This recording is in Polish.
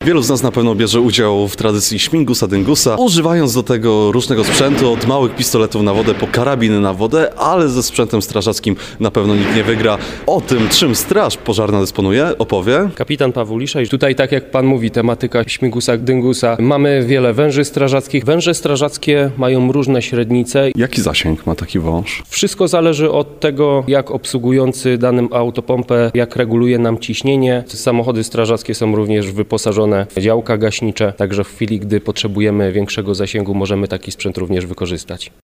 Wielu z nas na pewno bierze udział w tradycji śmigusa dyngusa, używając do tego różnego sprzętu, od małych pistoletów na wodę po karabiny na wodę, ale ze sprzętem strażackim na pewno nikt nie wygra. O tym, czym straż pożarna dysponuje, opowie kapitan Paweł Liszaj. Tutaj, tak jak pan mówi, tematyka śmigusa dyngusa. Mamy wiele węży strażackich. Węże strażackie mają różne średnice. Jaki zasięg ma taki wąż? Wszystko zależy od tego, jak obsługujący danym autopompę, jak reguluje nam ciśnienie. Samochody strażackie są również wyposażone w działka gaśnicze, także w chwili, gdy potrzebujemy większego zasięgu, możemy taki sprzęt również wykorzystać.